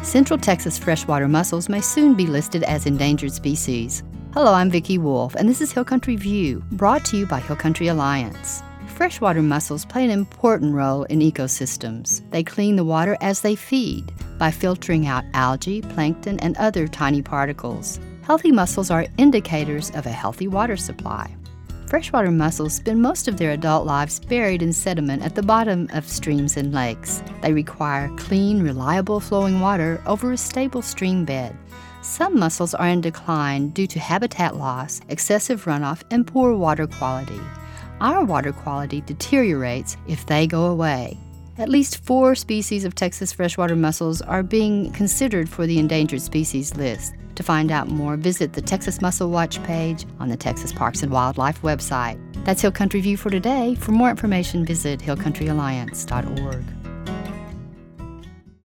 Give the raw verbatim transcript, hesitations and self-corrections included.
Central Texas freshwater mussels may soon be listed as endangered species. Hello, I'm Vicki Wolf, and this is Hill Country View, brought to you by Hill Country Alliance. Freshwater mussels play an important role in ecosystems. They clean the water as they feed by filtering out algae, plankton, and other tiny particles. Healthy mussels are indicators of a healthy water supply. Freshwater mussels spend most of their adult lives buried in sediment at the bottom of streams and lakes. They require clean, reliable flowing water over a stable stream bed. Some mussels are in decline due to habitat loss, excessive runoff, and poor water quality. Our water quality deteriorates if they go away. At least four species of Texas freshwater mussels are being considered for the endangered species list. To find out more, visit the Texas Mussel Watch page on the Texas Parks and Wildlife website. That's Hill Country View for today. For more information, visit hill country alliance dot org.